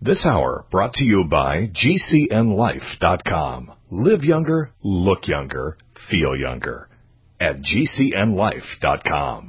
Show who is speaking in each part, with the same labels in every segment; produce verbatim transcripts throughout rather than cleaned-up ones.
Speaker 1: This hour brought to you by G C N life dot com. Live younger, look younger, feel younger at G C N life dot com.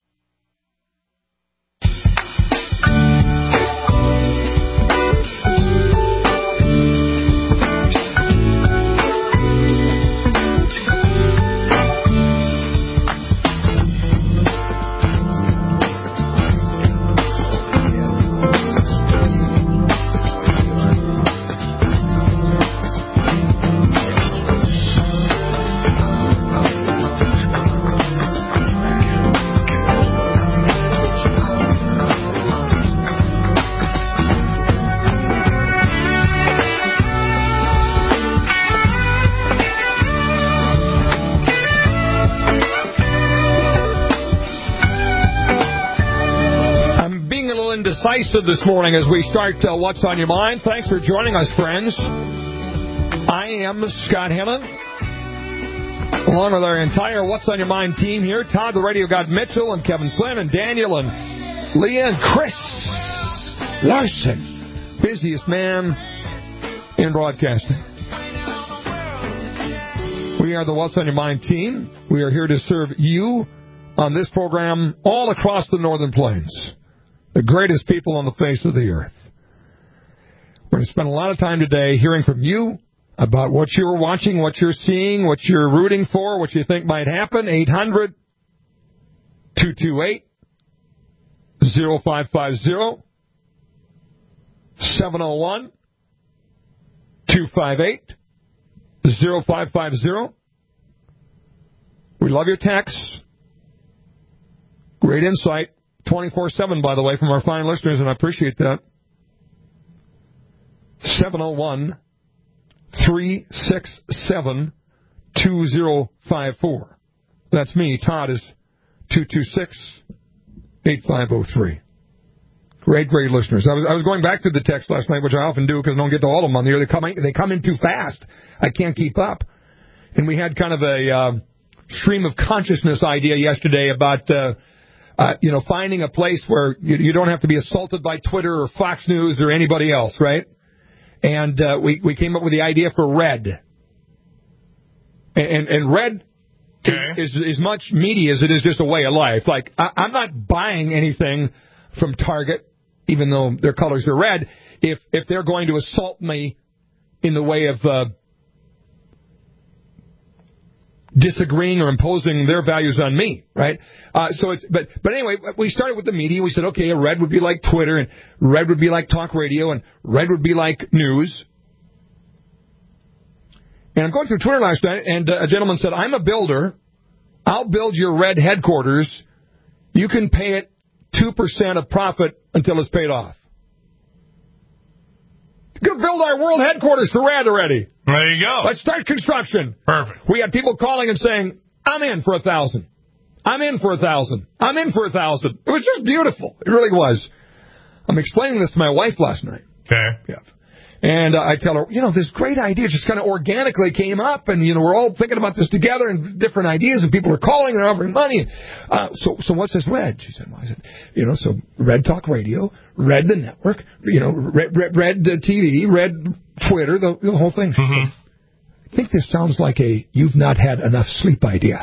Speaker 2: Decisive this morning as we start uh, What's on Your Mind. Thanks for joining us, friends. I am Scott Hennon, along with our entire What's on Your Mind team here. Todd, the Radio God Mitchell, and Kevin Flynn, and Daniel, and Leah, and Chris Larson, busiest man in broadcasting. We are the What's on Your Mind team. We are here to serve you on this program all across the Northern Plains. The greatest people on the face of the earth. We're going to spend a lot of time today hearing from you about what you're watching, what you're seeing, what you're rooting for, what you think might happen. eight hundred, two two eight, oh five five oh, seven oh one, two five eight, oh five five oh. We love your texts. Great insight. twenty-four seven, by the way, from our fine listeners, and I appreciate that. seven oh one, three six seven, two oh five four. That's me. Todd is two two six, eight five oh three. Great, great listeners. I was I was going back through the text last night, which I often do because I don't get to all of them on the air. They come in, they come in too fast. I can't keep up. And we had kind of a uh, stream of consciousness idea yesterday about... Uh, Uh, you know, finding a place where you, you don't have to be assaulted by Twitter or Fox News or anybody else, right? And uh, we, we came up with the idea for Red. And, and, and Red okay. is, is as much media as it is just a way of life. Like, I, I'm not buying anything from Target, even though their colors are red, if, if they're going to assault me in the way of... Uh, disagreeing or imposing their values on me, right? Uh, so it's, but, but anyway, we started with the media. We said, okay, a red would be like Twitter, and red would be like talk radio, and red would be like news. And I'm going through Twitter last night, and a gentleman said, I'm a builder. I'll build your red headquarters. You can pay it two percent of profit until it's paid off. Going to build our world headquarters for Red already.
Speaker 3: There you go.
Speaker 2: Let's start construction.
Speaker 3: Perfect.
Speaker 2: We had people calling and saying, I'm in for a thousand. I'm in for a thousand. I'm in for a thousand. It was just beautiful. It really was. I'm explaining this to my wife last night.
Speaker 3: Okay.
Speaker 2: Yeah. And uh, I tell her, you know, this great idea just kind of organically came up, and, you know, we're all thinking about this together and different ideas, and people are calling and offering money. Uh, so so what's this Red? She said, well, I said, you know, so Red Talk Radio, Red the Network, you know, Red, Red, Red uh, T V, Red Twitter, the, the whole thing.
Speaker 3: Mm-hmm.
Speaker 2: I think this sounds like a you've not had enough sleep idea.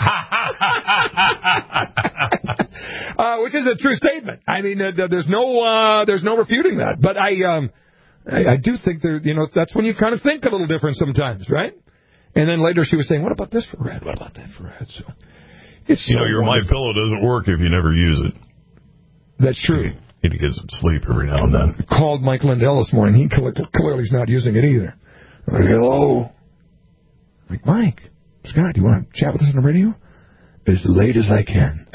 Speaker 2: uh, which is a true statement. I mean, uh, there's no uh, there's no refuting that. But I... Um, I, I do think there, you know, that's when you kind of think a little different sometimes, right? And then later she was saying, what about this for Red? What about that for Red? So it's
Speaker 3: You
Speaker 2: so
Speaker 3: know, your
Speaker 2: wonderful.
Speaker 3: My Pillow doesn't work if you never use it.
Speaker 2: That's true.
Speaker 3: You need to get some sleep every now and then.
Speaker 2: I called Mike Lindell this morning. He clearly is not using it either. I'm like, hello. I'm like, Mike, Scott, do you want to chat with us on the radio? As late as I can.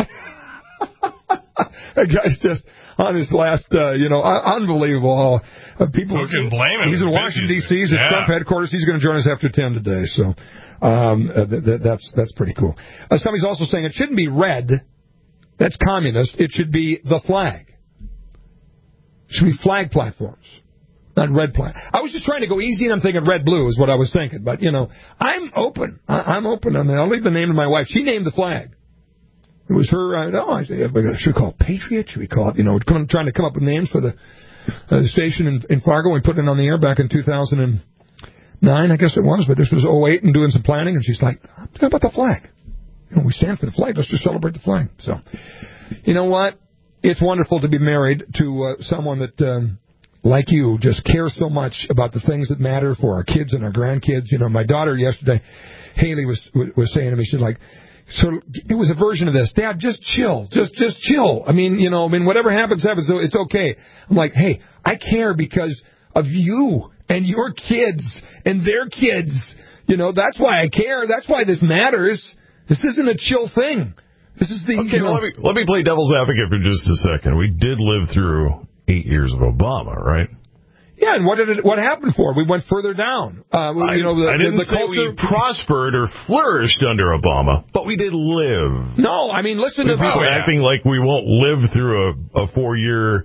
Speaker 2: That guy's just on his last, uh, you know, unbelievable. Uh, people,
Speaker 3: Who can blame him?
Speaker 2: He's in Washington, D C He's at
Speaker 3: yeah.
Speaker 2: Trump headquarters. He's going to join us after ten today. So um, uh, th- th- that's that's pretty cool. Uh, somebody's also saying it shouldn't be red. That's communist. It should be the flag. It should be flag platforms, not red flag. I was just trying to go easy, and I'm thinking red blue is what I was thinking. But, you know, I'm open. I- I'm open on that. I'll leave the name to my wife. She named the flag. It was her, uh, no, I said, should we call it Patriot? Should we call it, you know, come, trying to come up with names for the uh, station in, in Fargo. We put it on the air back in two thousand nine, I guess it was, but this was oh eight and doing some planning, and she's like, how about the flag? You know, we stand for the flag. Let's just celebrate the flag. So, you know what? It's wonderful to be married to uh, someone that, um, like you, just cares so much about the things that matter for our kids and our grandkids. You know, my daughter yesterday, Haley, was was saying to me, she's like, so it was a version of this. Dad, just chill. Just just chill. I mean, you know, I mean, whatever happens, happens. It's okay. I'm like, hey, I care because of you and your kids and their kids. You know, that's why I care. That's why this matters. This isn't a chill thing. This is the...
Speaker 3: Okay,
Speaker 2: you know,
Speaker 3: well, let me, let me play devil's advocate for just a second. We did live through eight years of Obama, right?
Speaker 2: Yeah, and what did it, what happened for? We went further down. Uh,
Speaker 3: I,
Speaker 2: you know, the,
Speaker 3: I didn't
Speaker 2: the, the
Speaker 3: say
Speaker 2: culture...
Speaker 3: we prospered or flourished under Obama, but we did live.
Speaker 2: No, I mean, listen to...
Speaker 3: People
Speaker 2: Oh,
Speaker 3: acting like we won't live through a, a four-year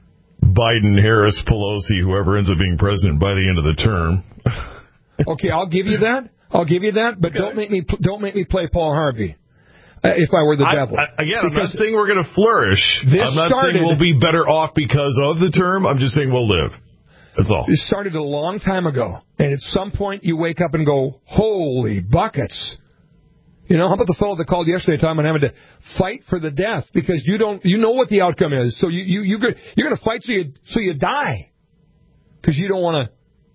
Speaker 3: Biden, Harris, Pelosi, whoever ends up being president by the end of the term.
Speaker 2: Okay, I'll give you that. I'll give you that, but okay. don't make me don't make me play Paul Harvey. Uh, if I were the
Speaker 3: I,
Speaker 2: devil.
Speaker 3: I, again,
Speaker 2: because
Speaker 3: I'm not saying we're going to flourish. I'm not
Speaker 2: started,
Speaker 3: saying we'll be better off because of the term. I'm just saying we'll live. That's all.
Speaker 2: This started a long time ago, and at some point you wake up and go, holy buckets. You know, how about the fellow that called yesterday talking about having to fight for the death because you don't, you know what the outcome is. So you, you, you you're going to fight so you, so you die because you don't want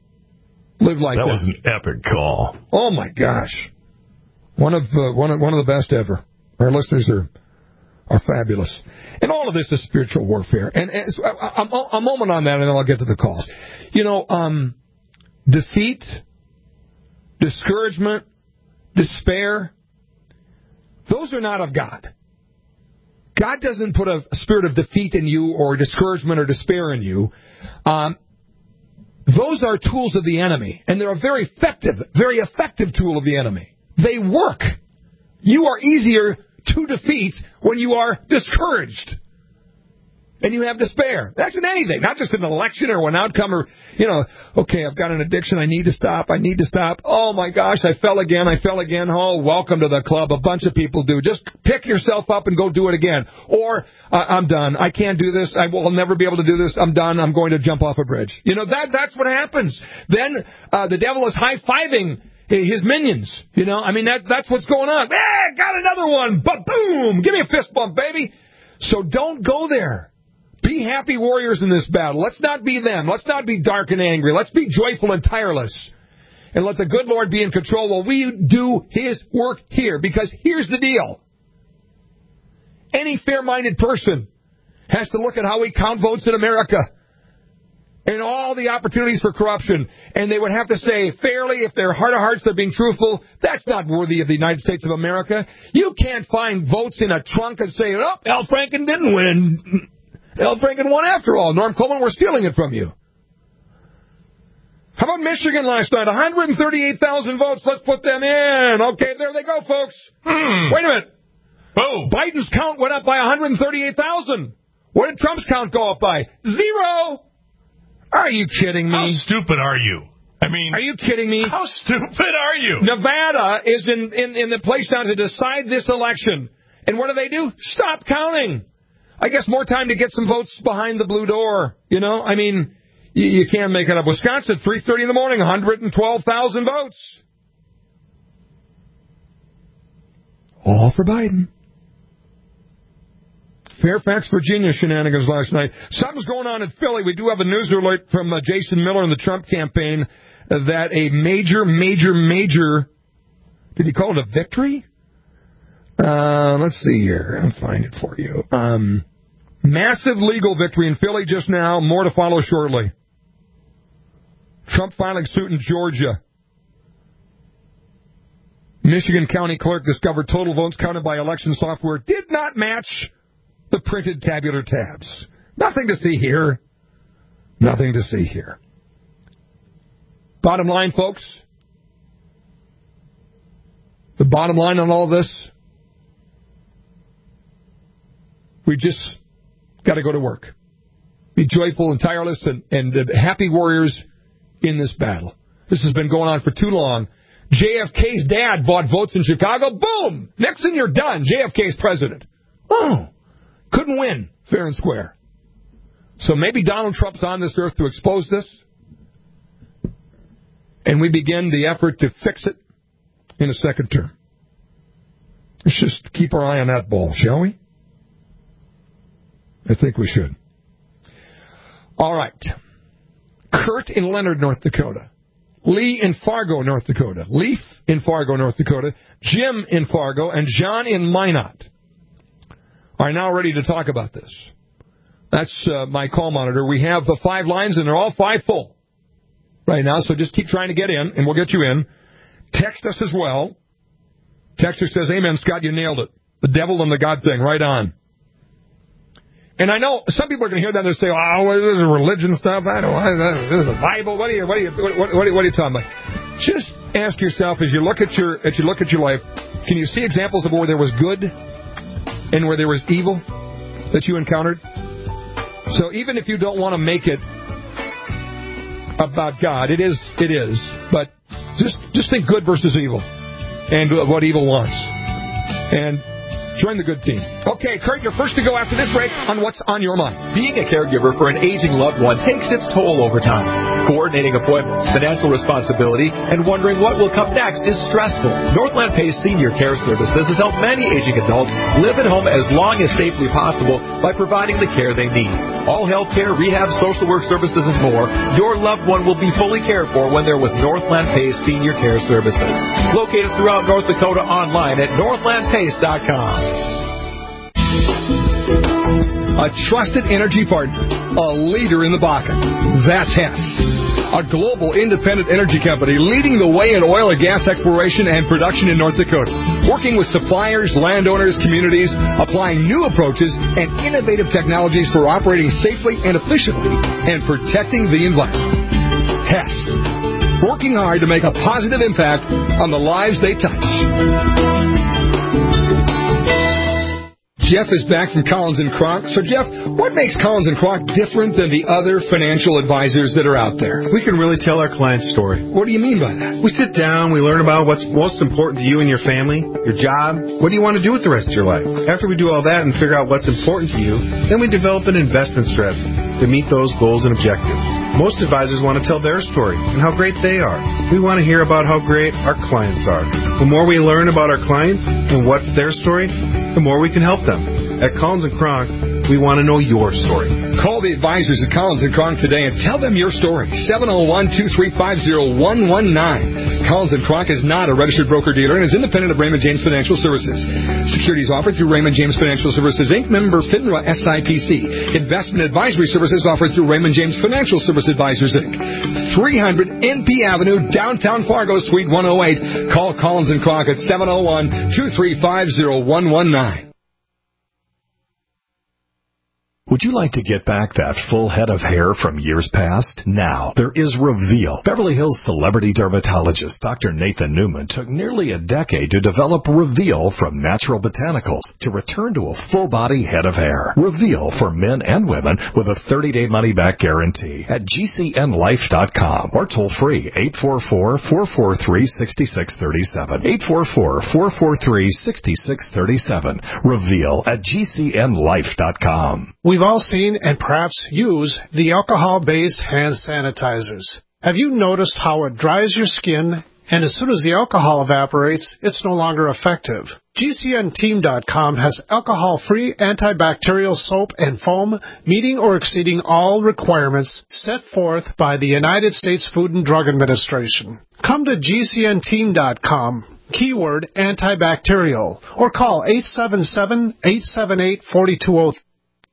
Speaker 2: to live like that.
Speaker 3: That was an epic call.
Speaker 2: Oh my gosh. One of, uh, one of, one of the best ever. Our listeners are, are fabulous. And all of this is spiritual warfare. And, and so a, a, a moment on that and then I'll get to the calls. You know, um, defeat, discouragement, despair, those are not of God. God doesn't put a, a spirit of defeat in you or discouragement or despair in you. Um, those are tools of the enemy, and they're a very effective, very effective tool of the enemy. They work. You are easier to defeat when you are discouraged. And you have despair. That's in anything, not just in an election or an outcome or, you know, okay, I've got an addiction. I need to stop. I need to stop. Oh, my gosh, I fell again. I fell again. Oh, welcome to the club. A bunch of people do. Just pick yourself up and go do it again. Or, uh, I'm done. I can't do this. I will never be able to do this. I'm done. I'm going to jump off a bridge. You know, that that's what happens. Then uh, the devil is high-fiving his minions. You know, I mean, that that's what's going on. Eh, got another one. Ba-boom. Give me a fist bump, baby. So don't go there. Be happy warriors in this battle. Let's not be them. Let's not be dark and angry. Let's be joyful and tireless. And let the good Lord be in control while we do His work here. Because here's the deal. Any fair-minded person has to look at how we count votes in America and all the opportunities for corruption. And they would have to say fairly, if their heart of hearts they're being truthful, that's not worthy of the United States of America. You can't find votes in a trunk and say, oh, Al Franken didn't win. Al Franken won after all. Norm Coleman, we're stealing it from you. How about Michigan last night? one hundred thirty-eight thousand votes. Let's put them in. Okay, there they go, folks.
Speaker 3: Hmm.
Speaker 2: Wait a minute.
Speaker 3: Oh.
Speaker 2: Biden's count went up by one hundred thirty-eight thousand. What did Trump's count go up by? Zero. Are you kidding me?
Speaker 3: How stupid are you? I mean,
Speaker 2: are you kidding me?
Speaker 3: How stupid are you?
Speaker 2: Nevada is in, in, in the place now to decide this election. And what do they do? Stop counting. I guess more time to get some votes behind the blue door. You know, I mean, you, you can't make it up. Wisconsin, three thirty in the morning, one hundred twelve thousand votes. All for Biden. Fairfax, Virginia shenanigans last night. Something's going on in Philly. We do have a news alert from uh, Jason Miller in the Trump campaign uh, that a major, major, major, did he call it a victory? Uh, let's see here. I'll find it for you. Um, massive legal victory in Philly just now. More to follow shortly. Trump filing suit in Georgia. Michigan County Clerk discovered total votes counted by election software did not match the printed tabular tabs. Nothing to see here. Nothing to see here. Bottom line, folks. The bottom line on all of this, we just got to go to work. Be joyful and tireless and, and uh, happy warriors in this battle. This has been going on for too long. J F K's dad bought votes in Chicago. Boom! Next thing you're done, J F K's president. Oh, couldn't win fair and square. So maybe Donald Trump's on this earth to expose this, and we begin the effort to fix it in a second term. Let's just keep our eye on that ball, shall we? I think we should. All right. Kurt in Leonard, North Dakota. Lee in Fargo, North Dakota. Leaf in Fargo, North Dakota. Jim in Fargo. And John in Minot are now ready to talk about this. That's uh, my call monitor. We have the five lines, and they're all five full right now, so just keep trying to get in, and we'll get you in. Text us as well. Texter says, amen, Scott, you nailed it. The devil and the God thing, right on. And I know some people are going to hear that and they'll say, oh, what is this religion stuff? I don't know. This is the Bible. What are you, what are you, what, what, what are you talking about? Just ask yourself, as you look at your, as you look at your life, can you see examples of where there was good and where there was evil that you encountered? So even if you don't want to make it about God, it is, it is. But just, just think good versus evil and what evil wants. And join the good team. Okay, Kurt, you're first to go after this break on What's on Your Mind.
Speaker 4: Being a caregiver for an aging loved one takes its toll over time. Coordinating appointments, financial responsibility, and wondering what will come next is stressful. Northland Pace Senior Care Services has helped many aging adults live at home as long as safely possible by providing the care they need. All health care, rehab, social work services, and more, your loved one will be fully cared for when they're with Northland Pace Senior Care Services. Located throughout North Dakota online at northland pace dot com.
Speaker 2: A trusted energy partner, a leader in the Bakken. That's Hess, a global independent energy company leading the way in oil and gas exploration and production in North Dakota, working with suppliers, landowners, communities, applying new approaches and innovative technologies for operating safely and efficiently and protecting the environment. Hess, working hard to make a positive impact on the lives they touch. Jeff is back from Collins and Kronk. So, Jeff, what makes Collins and Kronk different than the other financial advisors that are out there?
Speaker 5: We can really tell our client's story.
Speaker 2: What do you mean by that?
Speaker 5: We sit down, we learn about what's most important to you and your family, your job, what do you want to do with the rest of your life. After we do all that and figure out what's important to you, then we develop an investment strategy to meet those goals and objectives. Most advisors want to tell their story and how great they are. We want to hear about how great our clients are. The more we learn about our clients and what's their story, the more we can help them. At Collins and Kronk, we want to know your story.
Speaker 2: Call the advisors at Collins and Kronk today and tell them your story. seven oh one, two three five, oh one one nine. Collins and Kronk is not a registered broker-dealer and is independent of Raymond James Financial Services. Securities offered through Raymond James Financial Services, Incorporated, member FINRA S I P C. Investment advisory services offered through Raymond James Financial Service Advisors, Incorporated. three hundred N P Avenue, downtown Fargo, Suite one oh eight. Call Collins and Kronk at seven oh one, two three five, oh one one nine.
Speaker 1: Would you like to get back that full head of hair from years past? Now, there is Reveal. Beverly Hills celebrity dermatologist Doctor Nathan Newman took nearly a decade to develop Reveal from natural botanicals to return to a full-body head of hair. Reveal for men and women with a thirty-day money-back guarantee at G C N life dot com or toll-free eight four four, four four three, six six three seven. eight four four, four four three, six six three seven. Reveal at G C N life dot com.
Speaker 6: We've all seen and perhaps use the alcohol-based hand sanitizers. Have you noticed how it dries your skin, and as soon as the alcohol evaporates, it's no longer effective? G C N team dot com has alcohol-free antibacterial soap and foam meeting or exceeding all requirements set forth by the United States Food and Drug Administration. Come to G C N team dot com, keyword antibacterial, or call eight seven seven, eight seven eight, four two zero three.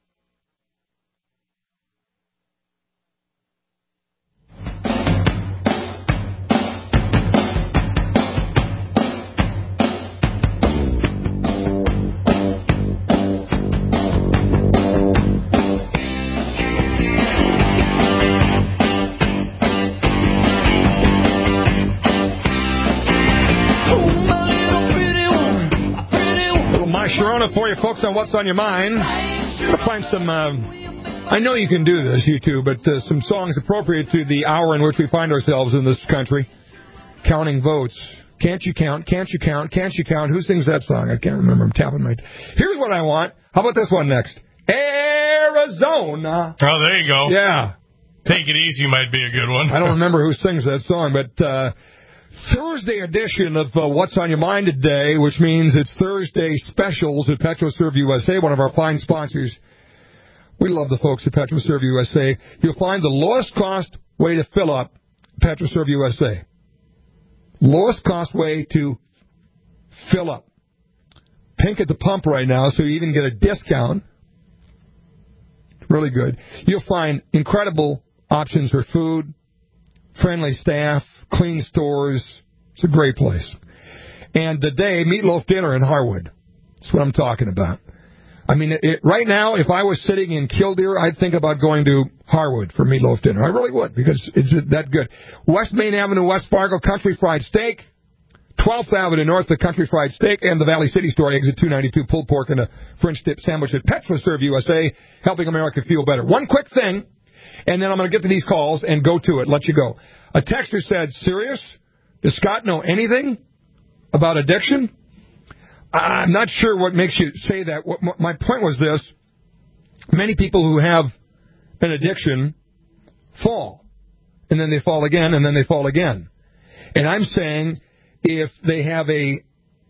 Speaker 2: Sharona for you folks on What's on Your Mind. I'll find some, uh, I know you can do this, you two, but uh, some songs appropriate to the hour in which we find ourselves in this country. Counting votes. Can't you count? Can't you count? Can't you count? Who sings that song? I can't remember. I'm tapping my... Here's what I want. How about this one next? Arizona! Arizona.
Speaker 3: Oh, there you go.
Speaker 2: Yeah.
Speaker 3: Take It Easy might be a good one.
Speaker 2: I don't remember who sings that song, but uh, Thursday edition of uh, What's on Your Mind today, which means it's Thursday specials at PetroServe U S A, one of our fine sponsors. We love the folks at PetroServe U S A. You'll find the lowest cost way to fill up PetroServe U S A. Lowest cost way to fill up. Pink at the pump right now, so you even get a discount. Really good. You'll find incredible options for food, friendly staff, clean stores. It's a great place. And today, meatloaf dinner in Harwood. That's what I'm talking about. I mean, it, it, right now, if I was sitting in Killdeer, I'd think about going to Harwood for meatloaf dinner. I really would, because it's that good. West Main Avenue, West Fargo, Country Fried Steak. twelfth Avenue North, the Country Fried Steak, and the Valley City Store, exit two ninety-two, pulled pork and a French dip sandwich at PetroServe U S A, helping America feel better. One quick thing, and then I'm going to get to these calls and go to it, let you go. A texter said, serious? Does Scott know anything about addiction? I'm not sure what makes you say that. What, my point was this. Many people who have an addiction fall, and then they fall again, and then they fall again. And I'm saying if they have a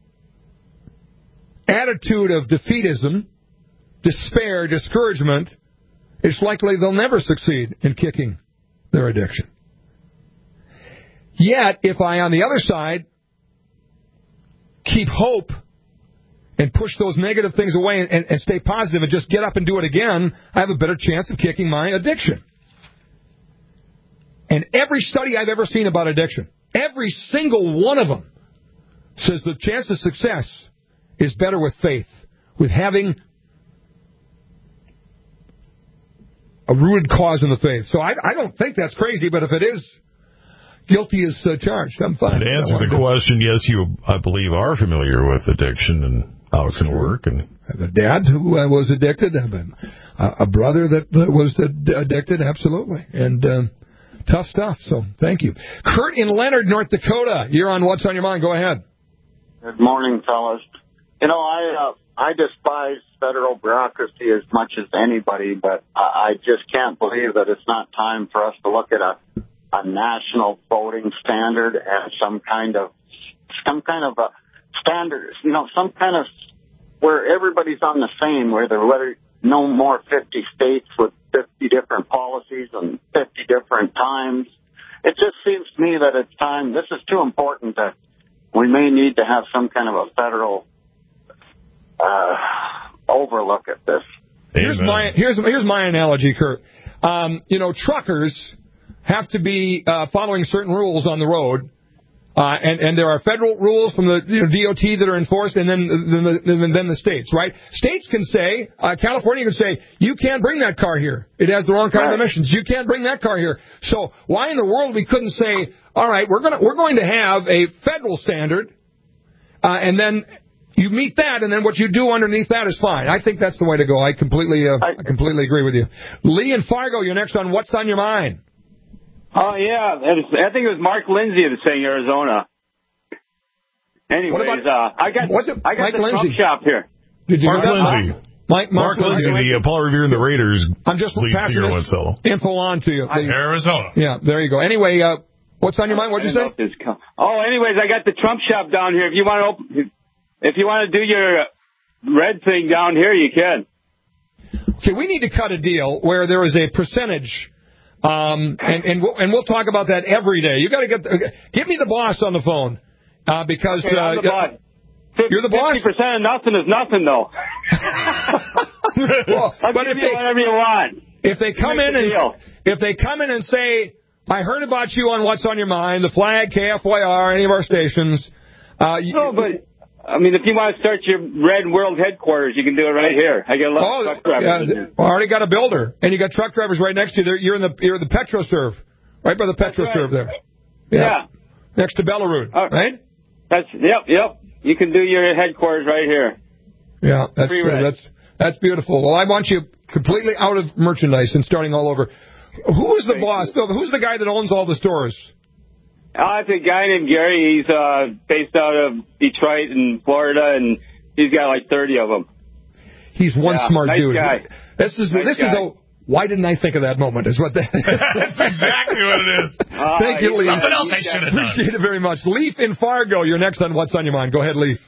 Speaker 2: attitude of defeatism, despair, discouragement, it's likely they'll never succeed in kicking their addiction. Yet, if I, on the other side, keep hope and push those negative things away and, and stay positive and just get up and do it again, I have a better chance of kicking my addiction. And every study I've ever seen about addiction, every single one of them, says the chance of success is better with faith, with having a rooted cause in the faith. So I, I don't think that's crazy, but if it is, guilty is uh, charged. I'm fine.
Speaker 3: To answer the question, yes, you, I believe, are familiar with addiction and how it can work. And
Speaker 2: I have a dad who uh, was addicted. I have a, a brother that uh, was addicted, absolutely. And um, tough stuff, so thank you. Kurt in Leonard, North Dakota, you're on What's on Your Mind. Go ahead.
Speaker 7: Good morning, fellas. You know, I uh, I despise federal bureaucracy as much as anybody, but I, I just can't believe that it's not time for us to look at a a national voting standard and some kind of some kind of a standard, you know, some kind of where everybody's on the same, where there whether no more fifty states with fifty different policies and fifty different times. It just seems to me that it's time. This is too important that we may need to have some kind of a federal uh, overlook at this.
Speaker 2: Here's my here's here's my analogy, Kurt. Um, you know, truckers have to be uh, following certain rules on the road, uh, and and there are federal rules from the you know, D O T that are enforced, and then then the, then, then the states, right? States can say, uh, California can say, you can't bring that car here. It has the wrong kind
Speaker 7: right.
Speaker 2: of emissions. You can't bring that car here. So why in the world we couldn't say, all right, we're gonna we're going to have a federal standard, uh, and then you meet that, and then what you do underneath that is fine. I think that's the way to go. I completely uh, I completely agree with you. Lee and Fargo, you're next on What's on Your Mind.
Speaker 8: Oh, yeah. I think it was Mark Lindsay that sang Arizona. Anyways,
Speaker 2: about,
Speaker 8: uh, I got,
Speaker 2: was it
Speaker 8: I got
Speaker 2: Mike
Speaker 8: the
Speaker 2: Lindsay?
Speaker 8: Trump shop here.
Speaker 2: Did you
Speaker 3: Mark Lindsay.
Speaker 2: Uh, Mike, Mark,
Speaker 3: Mark Lindsay, the uh, Paul Revere and the Raiders
Speaker 2: I'm just
Speaker 3: lead
Speaker 2: passing
Speaker 3: singer
Speaker 2: this
Speaker 3: went solo.
Speaker 2: info on to you. The,
Speaker 3: Arizona.
Speaker 2: Yeah, there you go. Anyway, uh, what's on your mind? What'd you say?
Speaker 8: Oh, anyways, I got the Trump shop down here. If you want to open, if you want to do your red thing down here, you can.
Speaker 2: Okay, we need to cut a deal where there is a percentage, um, and and we'll, and we'll talk about that every day. You got to get the, get me the boss on the phone uh, because
Speaker 8: okay, I'm
Speaker 2: uh,
Speaker 8: the boss.
Speaker 2: You're the boss.
Speaker 8: Fifty percent of nothing is nothing, though.
Speaker 2: Well,
Speaker 8: I'll
Speaker 2: but
Speaker 8: give
Speaker 2: if
Speaker 8: you
Speaker 2: they,
Speaker 8: whatever you want.
Speaker 2: If they come in and
Speaker 8: deal.
Speaker 2: if they come in and say, "I heard about you on What's on Your Mind," the Flag, K F Y R, any of our stations. Uh, you,
Speaker 8: no, but I mean, if you want to start your Red World headquarters, you can do it right here. I got a lot
Speaker 2: oh,
Speaker 8: of truck drivers.
Speaker 2: Yeah, already got a builder, and you got truck drivers right next to you. You're in the you're in the PetroServe, right by the PetroServe
Speaker 8: right.
Speaker 2: there.
Speaker 8: Yeah.
Speaker 2: yeah, next to Belarus,
Speaker 8: uh,
Speaker 2: right?
Speaker 8: That's yep, yep. You can do your headquarters right here.
Speaker 2: Yeah, that's uh, that's that's beautiful. Well, I want you completely out of merchandise and starting all over. Who is the boss? Who's the guy that owns all the stores?
Speaker 8: Uh, it's a guy named Gary. He's uh, based out of Detroit in Florida, and he's got like thirty of them.
Speaker 2: He's one
Speaker 8: Yeah,
Speaker 2: smart
Speaker 8: nice
Speaker 2: dude.
Speaker 8: guy.
Speaker 2: This is
Speaker 8: Nice
Speaker 2: this
Speaker 8: guy.
Speaker 2: is a why didn't I think of that moment? Is what that.
Speaker 3: That's exactly what it is.
Speaker 8: Uh,
Speaker 2: Thank you, Leaf.
Speaker 3: Something else I should have done.
Speaker 2: Appreciate it very much. Leaf in Fargo, you're next on What's on Your Mind. Go ahead, Leaf.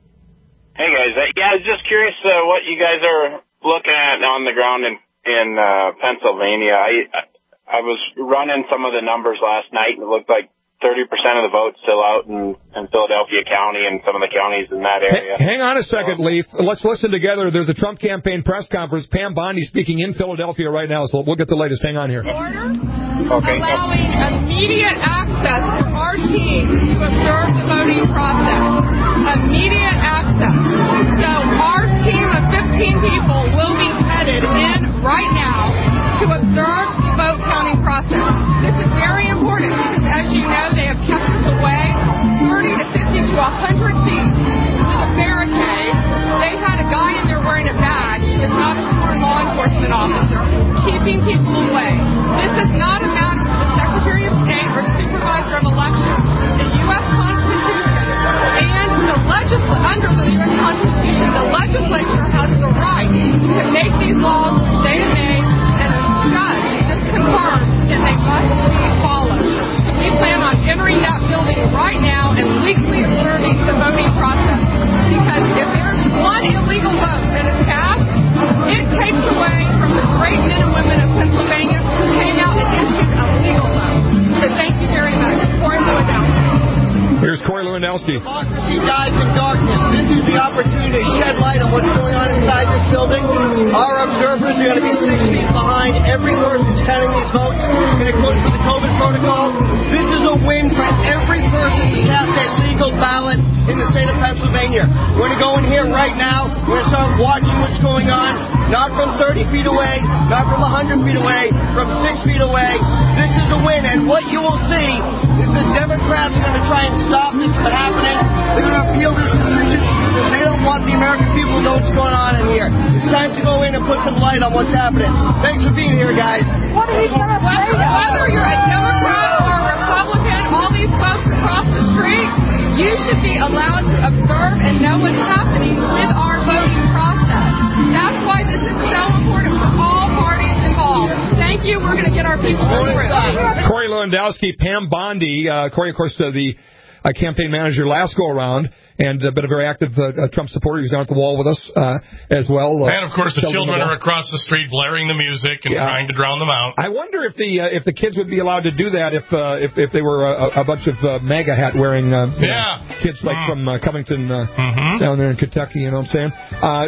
Speaker 9: Hey guys, uh, yeah, I was just curious uh, what you guys are looking at on the ground in in uh, Pennsylvania. I I was running some of the numbers last night, and it looked like thirty percent of the votes still out in, in Philadelphia County and some of the counties in that area.
Speaker 2: H- hang on a second, Leaf. Let's listen together. There's a Trump campaign press conference. Pam Bondi speaking in Philadelphia right now, so we'll get the latest. Hang on here.
Speaker 10: Order
Speaker 9: Okay.
Speaker 10: allowing immediate access for our team to observe the voting process. Immediate access. So our team of fifteen people will be headed in right now to observe the vote counting process. This is very important because, as you know, they have kept us away thirty to fifty to one hundred feet with a barricade. They've had a guy in there wearing a badge who is not a sworn law enforcement officer, keeping people away. This is not a matter for the Secretary of State or Supervisor of Elections. The U S Constitution and the legislature, under the U S Constitution, the legislature has the right to make these laws which they have made, and a judge has confirmed that they must be followed. So we plan on entering that building right now and legally observing the voting process. Because if there's one illegal vote that is cast, it takes away from the great men and women of Pennsylvania who came out and issued a legal vote. So thank you very much. Corey Lewandowski.
Speaker 2: Here's Corey Lewandowski.
Speaker 11: Democracy dies in darkness. This is the opportunity to shed light on what's going on inside this building. Our observers are going to be six feet behind every person who's counting these votes in accordance with the COVID protocol. This is a win for every person who cast a legal ballot in the state of Pennsylvania. We're going to go in here right now. We're going to start watching what's going on, not from thirty feet away, not from one hundred feet away, from six feet away. This is a win, and what you will see is the Democrats are going to try and stop this from happening. They're going to appeal this decision because they don't want the American people to know what's going on in here. It's time to go in and put some light on what's happening. Thanks for being here, guys.
Speaker 10: What are you going to say? Whether you're a Democrat or a Republican, all these folks across the street, you should be allowed to observe and know what's happening with our voting process. That's why this is so important for all parties involved. Thank you. We're going to get our people through.
Speaker 2: Corey Lewandowski, Pam Bondi. Uh, Corey, of course, uh, the uh, campaign manager last go around, and uh, been a very active uh, Trump supporter. He's down at the wall with us uh, as well. Uh,
Speaker 3: and of course, the children are across the street blaring the music and yeah. trying to drown them out.
Speaker 2: I wonder if the uh, if the kids would be allowed to do that if uh, if if they were a, a bunch of uh, MAGA hat wearing uh,
Speaker 3: yeah.
Speaker 2: know, kids like mm. from uh, Covington uh,
Speaker 3: mm-hmm.
Speaker 2: down there in Kentucky. You know what I'm saying?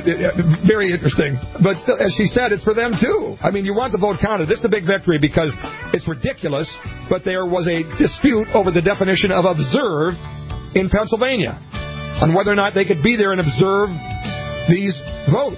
Speaker 2: Uh, very interesting. But uh, as she said, it's for them too. I mean, you want the vote counted. This is a big victory because it's ridiculous. But there was a dispute over the definition of observe in Pennsylvania on whether or not they could be there and observe these votes.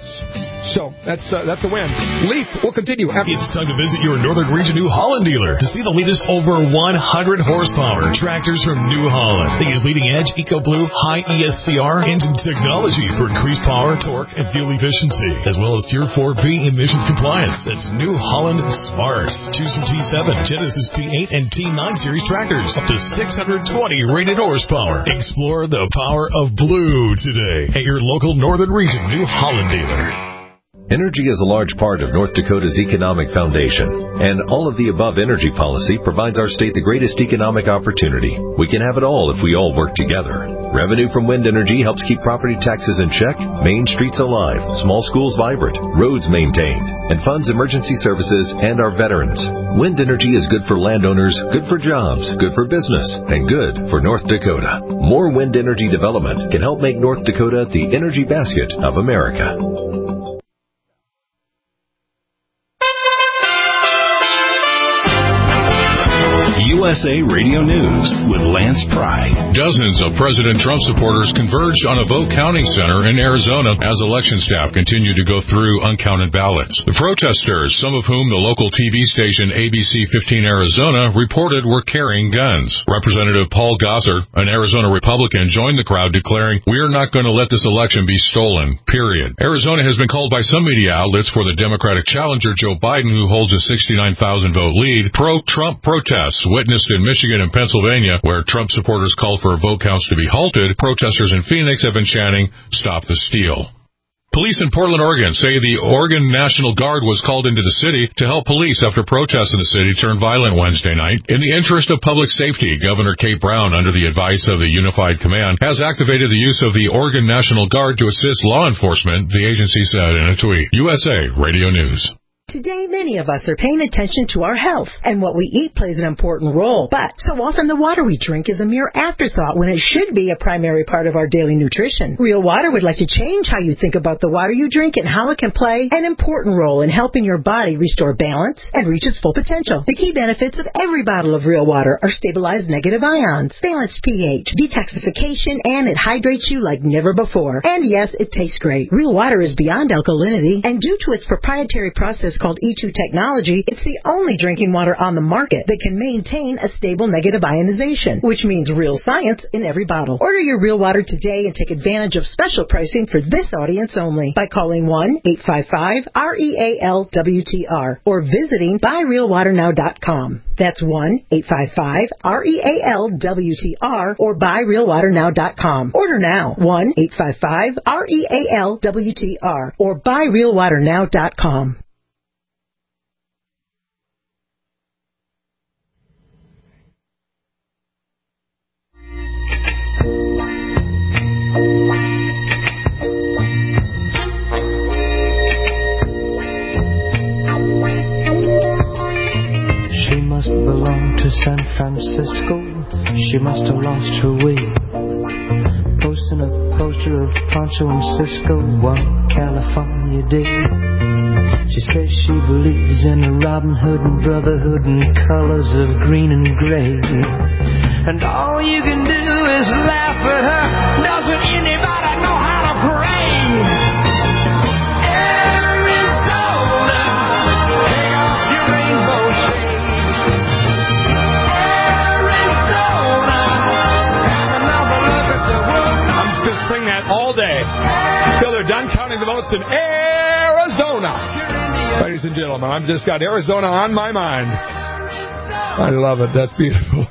Speaker 2: So that's uh, that's a win. Leaf, we'll continue. After-
Speaker 1: it's time to visit your Northern Region New Holland dealer to see the latest over one hundred horsepower tractors from New Holland. They use leading-edge EcoBlue high E S C R engine technology for increased power, torque, and fuel efficiency, as well as Tier four B emissions compliance. That's New Holland Smart. Choose from T seven, Genesis T eight, and T nine series tractors, up to six hundred twenty rated horsepower. Explore the power of blue today at your local Northern Region New Holland dealer.
Speaker 12: Energy is a large part of North Dakota's economic foundation, and all of the above energy policy provides our state the greatest economic opportunity. We can have it all if we all work together. Revenue from wind energy helps keep property taxes in check, main streets alive, small schools vibrant, roads maintained, and funds emergency services and our veterans. Wind energy is good for landowners, good for jobs, good for business, and good for North Dakota. More wind energy development can help make North Dakota the energy basket of America.
Speaker 1: U S A Radio News with Lance Pry.
Speaker 13: Dozens of President Trump supporters converged on a vote counting center in Arizona as election staff continued to go through uncounted ballots. The protesters, some of whom the local T V station A B C fifteen Arizona reported were carrying guns. Representative Paul Gosar, an Arizona Republican, joined the crowd declaring, "We're not going to let this election be stolen, period." Arizona has been called by some media outlets for the Democratic challenger Joe Biden, who holds a sixty-nine thousand vote lead. Pro-Trump protests witnessed in Michigan and Pennsylvania, where Trump supporters called for vote counts to be halted. Protesters in Phoenix have been chanting, "Stop the steal." Police in Portland, Oregon say the Oregon National Guard was called into the city to help police after protests in the city turned violent Wednesday night. In the interest of public safety, Governor Kate Brown, under the advice of the Unified Command, has activated the use of the Oregon National Guard to assist law enforcement, the agency said in a tweet. U S A Radio News.
Speaker 14: Today, many of us are paying attention to our health, and what we eat plays an important role. But so often the water we drink is a mere afterthought when it should be a primary part of our daily nutrition. Real Water would like to change how you think about the water you drink and how it can play an important role in helping your body restore balance and reach its full potential. The key benefits of every bottle of Real Water are stabilized negative ions, balanced pH, detoxification, and it hydrates you like never before. And yes, it tastes great. Real Water is beyond alkalinity, and due to its proprietary process called E two technology, it's the only drinking water on the market that can maintain a stable negative ionization, which means real science in every bottle. Order your Real Water today and take advantage of special pricing for this audience only by calling one eight five five R E A L W T R or visiting buy real water now dot com. That's one eight five five R E A L W T R or buy real water now dot com. Order now, one eight five five R E A L W T R or buy real water now dot com.
Speaker 15: She must belong to San Francisco. She must have lost her way. Posting a poster of Pancho and Cisco one California day. She says she believes in a Robin Hood and brotherhood and colors of green and gray. And all you can do is laugh at her. Doesn't anybody know how to pray? Arizona, take off your rainbow shades. Arizona, have another look at the world.
Speaker 2: I'm just going to sing that all day till they're done counting the votes in Arizona. Ladies and gentlemen, I've just got Arizona on my mind. I love it. That's beautiful.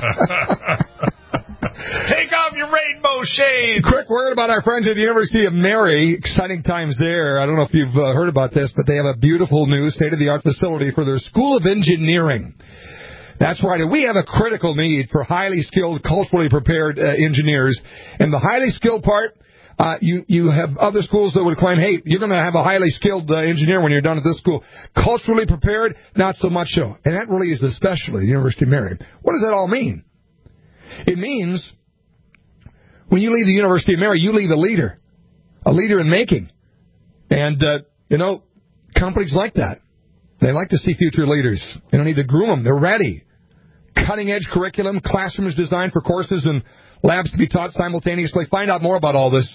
Speaker 3: Take off your rainbow shades.
Speaker 2: Quick word about our friends at the University of Mary. Exciting times there. I don't know if you've uh, heard about this, but they have a beautiful new state-of-the-art facility for their School of Engineering. That's right. We have a critical need for highly skilled, culturally prepared uh, engineers. And the highly skilled part, Uh, you, you have other schools that would claim, hey, you're going to have a highly skilled uh, engineer when you're done at this school. Culturally prepared, not so much so. And that really is especially the University of Mary. What does that all mean? It means when you leave the University of Mary, you leave a leader, a leader in making. And, uh, you know, companies like that. They like to see future leaders. They don't need to groom them. They're ready. Cutting-edge curriculum, classrooms designed for courses and labs to be taught simultaneously. Find out more about all this.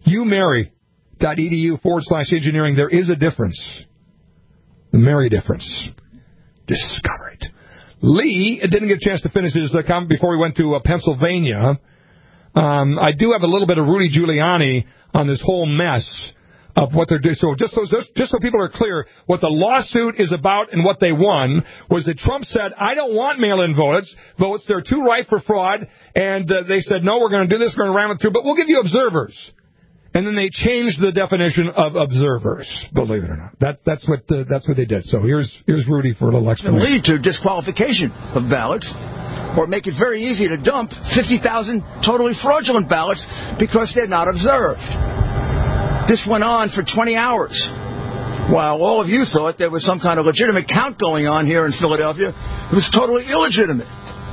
Speaker 2: umary.edu forward slash engineering. There is a difference. The Mary difference. Discover it. Lee didn't get a chance to finish his comment before we went to uh, Pennsylvania. Um, I do have a little bit of Rudy Giuliani on this whole mess of what they're doing. So just so, just so people are clear, what the lawsuit is about and what they won was that Trump said, I don't want mail-in votes. Votes, they're too ripe for fraud. And uh, they said, no, we're going to do this, we're going to ram it through, but we'll give you observers. And then they changed the definition of observers, believe it or not. That, that's what uh, that's what they did. So here's here's Rudy for a little explanation.
Speaker 16: Lead to disqualification of ballots, or make it very easy to dump fifty thousand totally fraudulent ballots because they're not observed. This went on for twenty hours, while all of you thought there was some kind of legitimate count going on here in Philadelphia. It was totally illegitimate.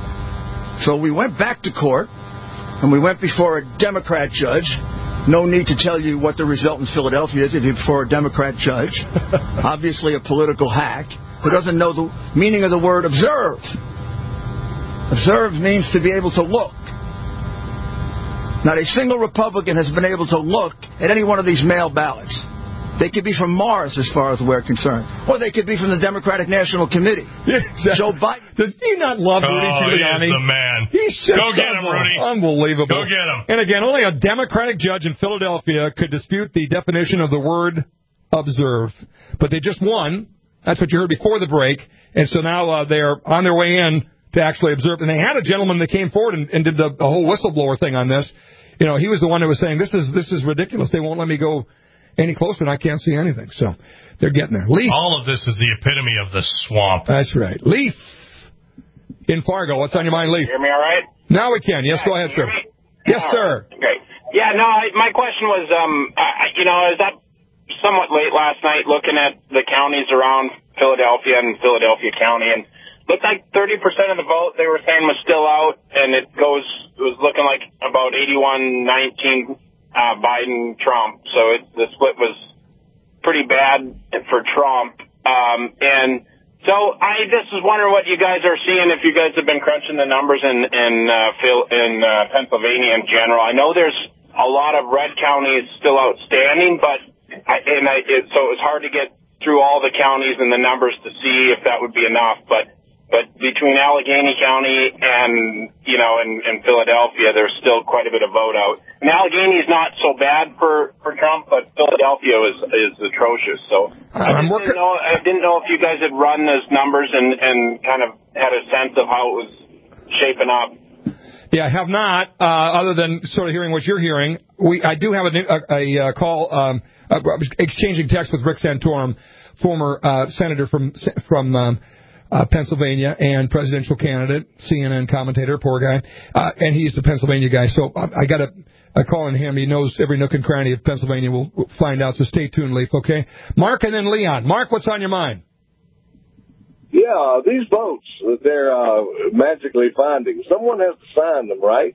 Speaker 16: So we went back to court, and we went before a Democrat judge. No need to tell you what the result in Philadelphia is if you're before a Democrat judge. Obviously a political hack who doesn't know the meaning of the word observe. Observe means to be able to look. Not a single Republican has been able to look at any one of these mail ballots. They could be from Mars, as far as we're concerned. Or they could be from the Democratic National Committee.
Speaker 2: Yeah, exactly.
Speaker 16: Joe Biden.
Speaker 2: Does he not love
Speaker 3: oh,
Speaker 2: Rudy Giuliani?
Speaker 3: He's the man.
Speaker 2: He's just
Speaker 3: Go get him, Rudy.
Speaker 2: Unbelievable.
Speaker 3: Go get him.
Speaker 2: And again, only a Democratic judge in Philadelphia could dispute the definition of the word observe. But they just won. That's what you heard before the break. And so now uh, they're on their way in to actually observe. And they had a gentleman that came forward and, and did the, the whole whistleblower thing on this. You know, he was the one that was saying, this is this is ridiculous. They won't let me go any closer, and I can't see anything. So they're getting there. Leaf.
Speaker 17: All of this is the epitome of the swamp.
Speaker 2: That's right. Leaf in Fargo. What's on your mind, Leaf?
Speaker 9: Hear me all right?
Speaker 2: Now we can. Yes,
Speaker 9: yeah,
Speaker 2: go ahead, sir.
Speaker 9: Me?
Speaker 2: Yes,
Speaker 9: yeah,
Speaker 2: sir.
Speaker 9: Great. Yeah, no, I, my question was, um, I, you know, I was up somewhat late last night looking at the counties around Philadelphia and Philadelphia County, and looked like thirty percent of the vote they were saying was still out, and it goes, it was looking like about eighty-one nineteen uh, Biden, Trump. So it, the split was pretty bad for Trump. Um, and so I just was wondering what you guys are seeing, if you guys have been crunching the numbers in, in, uh, Phil, in uh, Pennsylvania in general. I know there's a lot of red counties still outstanding, but I, and I, it, so it was hard to get through all the counties and the numbers to see if that would be enough. But But between Allegheny County and, you know, and, and Philadelphia, there's still quite a bit of vote out. And Allegheny is not so bad for, for Trump, but Philadelphia is is atrocious. So I, just didn't know, I didn't know if you guys had run those numbers and, and kind of had a sense of how it was shaping up.
Speaker 2: Yeah, I have not, uh, other than sort of hearing what you're hearing. We I do have a, a, a call, um, I was exchanging text with Rick Santorum, former uh, senator from from um, Uh, Pennsylvania and presidential candidate, C N N commentator, poor guy, uh, and he's the Pennsylvania guy. So I, I got a, a call on him. He knows every nook and cranny of Pennsylvania. We'll, we'll find out. So stay tuned, Leaf. Okay, Mark and then Leon. Mark, what's on your mind?
Speaker 18: Yeah, these votes that they're uh, magically finding, someone has to sign them, right?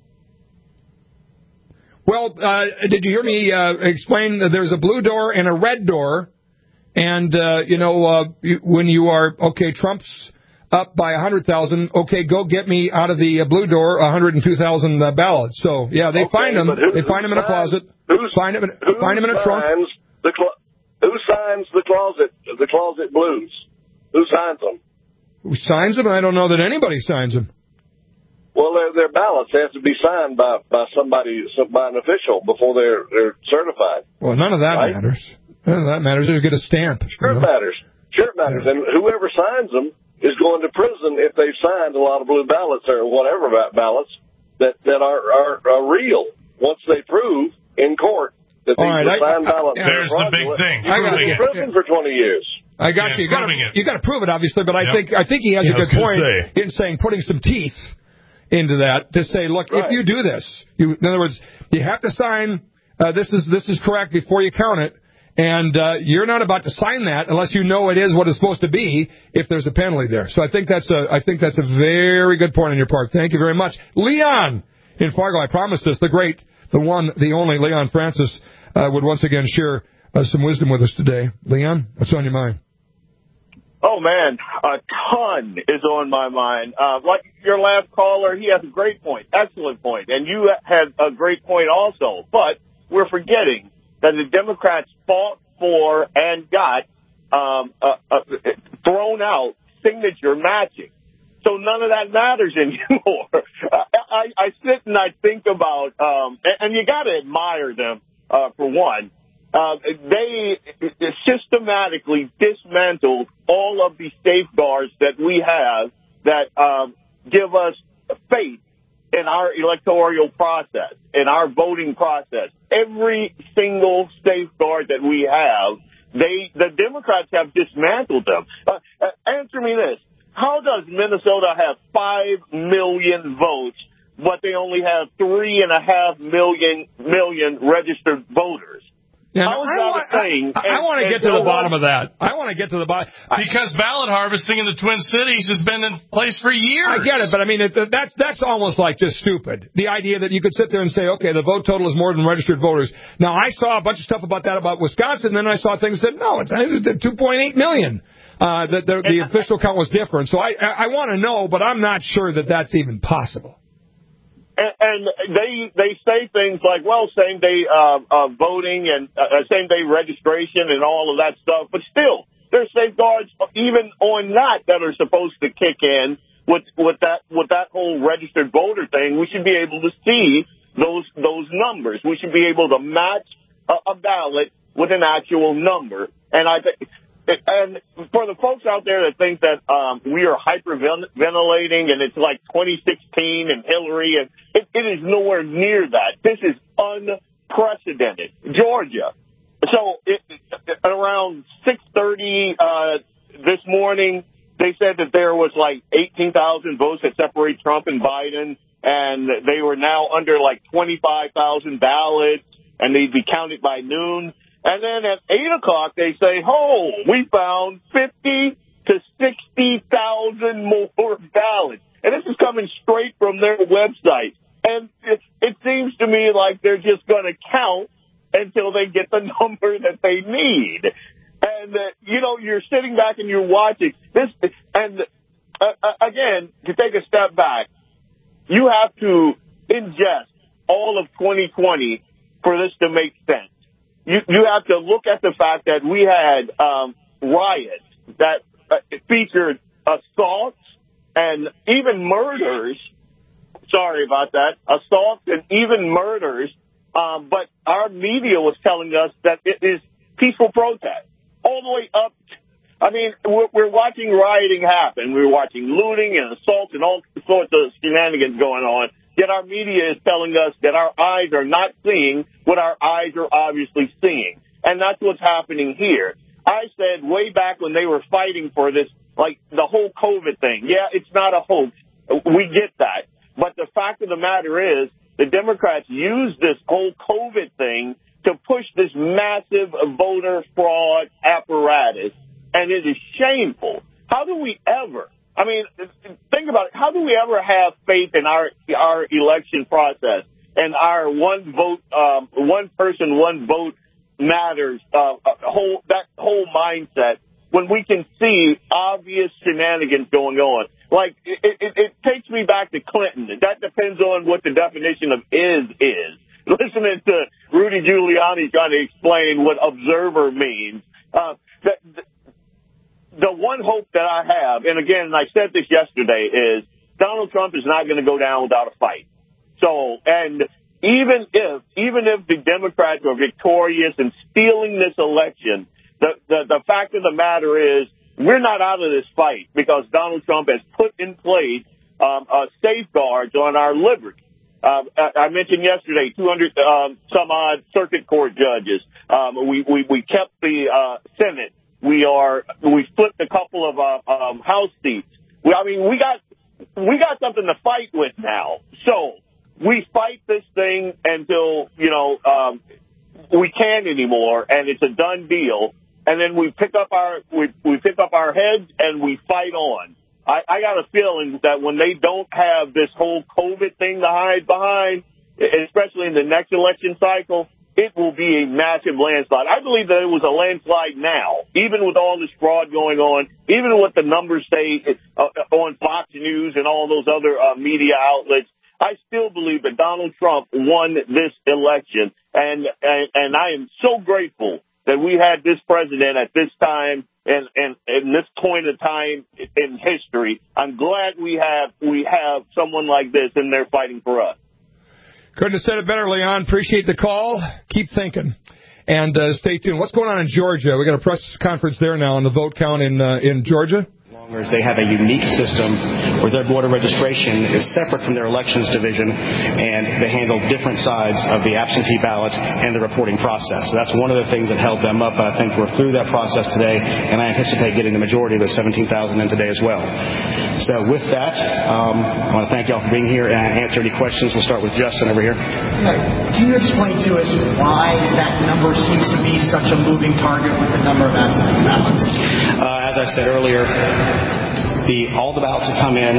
Speaker 2: Well, uh, did you hear me uh, explain that there's a blue door and a red door? And, uh, you know, uh, when you are, okay, Trump's up by one hundred thousand, okay, go get me out of the uh, blue door one hundred two thousand uh, ballots. So, yeah, they
Speaker 18: okay,
Speaker 2: find them.
Speaker 18: Who,
Speaker 2: they find them in a closet. Find them in, find them in a trunk.
Speaker 18: The cl- who signs the closet, the closet blues? Who signs them?
Speaker 2: Who signs them? I don't know that anybody signs them.
Speaker 18: Well, their, their ballots have to be signed by, by somebody, by an official before they're, they're certified.
Speaker 2: Well, none of that
Speaker 18: right?
Speaker 2: matters. None of that matters. They just get a stamp.
Speaker 18: Sure it matters. Sure it matters. Yeah. And whoever signs them is going to prison if they've signed a lot of blue ballots or whatever ballots that, that are, are, are real once they prove in court that these
Speaker 2: right,
Speaker 18: were signed
Speaker 2: I, I,
Speaker 18: ballots.
Speaker 17: There's the big thing.
Speaker 2: I got
Speaker 18: in prison for twenty years.
Speaker 2: I got
Speaker 17: yeah,
Speaker 2: you. You got to you got to prove it, obviously. But I yep. think I think he has
Speaker 17: yeah,
Speaker 2: a good point
Speaker 17: say.
Speaker 2: in saying putting some teeth into that to say, look,
Speaker 18: right.
Speaker 2: if you do this, you, in other words, you have to sign. Uh, this is this is correct before you count it. And uh, you're not about to sign that unless you know it is what it's supposed to be if there's a penalty there. So I think that's a I think that's a very good point on your part. Thank you very much. Leon in Fargo, I promised this, the great, the one, the only Leon Francis uh, would once again share uh, some wisdom with us today. Leon, what's on your mind?
Speaker 19: Oh, man, a ton is on my mind. Uh, like your last caller, he has a great point, excellent point. And you had a great point also. But we're forgetting that the Democrats fought for and got um, uh, uh, thrown out signature matching. So none of that matters anymore. I, I sit and I think about, um, and, and you got to admire them, uh, for one. Uh, they systematically dismantled all of the safeguards that we have that um, give us faith in our electoral process, in our voting process. Every single safeguard that we have, they the Democrats have dismantled them. Uh, uh, answer me this. How does Minnesota have five million votes, but they only have three and a half million million registered voters?
Speaker 2: Yeah,
Speaker 19: How is that
Speaker 2: want,
Speaker 19: a thing?
Speaker 2: I, I, I want to get to the bottom of that. I want to get to the bottom.
Speaker 17: Because ballot harvesting in the Twin Cities has been in place for years.
Speaker 2: I get it, but I mean, it, that's that's almost like just stupid. The idea that you could sit there and say, okay, the vote total is more than registered voters. Now, I saw a bunch of stuff about that about Wisconsin, and then I saw things that, no, it's, it's two point eight million. Uh, the, the, the official count was different. So I, I, I want to know, but I'm not sure that that's even possible.
Speaker 19: And, and they they say things like, well, same day uh, uh, voting and uh, same day registration and all of that stuff. But still, there's safeguards even on that that are supposed to kick in with with that with that whole registered voter thing. We should be able to see those those numbers. We should be able to match a, a ballot with an actual number. And I think. And for the folks out there that think that um, we are hyperventilating and it's like twenty sixteen and Hillary, and it, it is nowhere near that. This is unprecedented. Georgia, so it, at around six thirty uh, this morning, they said that there was like eighteen thousand votes that separate Trump and Biden, and they were now under like twenty-five thousand ballots, and they'd be counted by noon. And then at eight o'clock, they say, oh, we found fifty to sixty thousand more ballots. And this is coming straight from their website. And it, it seems to me like they're just going to count until they get the number that they need. And, uh, you know, you're sitting back and you're watching this. And, uh, again, to take a step back, you have to ingest all of twenty twenty for this to make sense. You, you have to look at the fact that we had um, riots that uh, featured assaults and even murders. Sorry about that. Assaults and even murders. Um, but our media was telling us that it is peaceful protest all the way up. I mean, we're, we're watching rioting happen. We're watching looting and assaults and all sorts of shenanigans going on. Yet our media is telling us that our eyes are not seeing what our eyes are obviously seeing. And that's what's happening here. I said way back when they were fighting for this, like the whole COVID thing. Yeah, it's not a hoax. We get that. But the fact of the matter is, the Democrats use this whole COVID thing to push this massive voter fraud apparatus, and it is shameful. How do we ever, I mean, think about it, how do we ever have faith in our our election process and our one vote, um, one person, one vote matters, uh, whole that whole mindset, when we can see obvious shenanigans going on? Like, it, it, it takes me back to Clinton. That depends on what the definition of is is. Listening to Rudy Giuliani trying to explain what observer means. Uh, the, the, the one hope that I have, and again, I said this yesterday, is Donald Trump is not going to go down without a fight. So, and even if, even if the Democrats are victorious in stealing this election, the, the, the fact of the matter is, we're not out of this fight because Donald Trump has put in place um, uh, safeguards on our liberty. Uh, I mentioned yesterday two hundred um, some odd circuit court judges. Um, we, we, we kept the uh, Senate. We are we flipped a couple of uh, um, House seats. We, I mean, we got we got something to fight with now. So we fight this thing until you know um, we can't anymore, and it's a done deal. And then we pick up our we we pick up our heads and we fight on. I, I got a feeling that when they don't have this whole COVID thing to hide behind, especially in the next election cycle, it will be a massive landslide. I believe that it was a landslide now, even with all this fraud going on, even what the numbers say uh, on Fox News and all those other uh, media outlets. I still believe that Donald Trump won this election, and and, and I am so grateful that we had this president at this time and, and, and this point of time in history. I'm glad we have we have someone like this in there fighting for us.
Speaker 2: Couldn't have said it better, Leon. Appreciate the call. Keep thinking. And uh, stay tuned. What's going on in Georgia? We got a press conference there now on the vote count in uh, in Georgia.
Speaker 20: They have a unique system where their voter registration is separate from their elections division, and they handle different sides of the absentee ballot and the reporting process. So that's one of the things that held them up. I think we're through that process today, and I anticipate getting the majority of the seventeen thousand in today as well. So with that, um, I want to thank y'all for being here and answer any questions. We'll start with Justin over here.
Speaker 21: Can you explain to us why that number seems to be such a moving target with the number of absentee ballots?
Speaker 20: Uh, as I said earlier, The, all the ballots that come in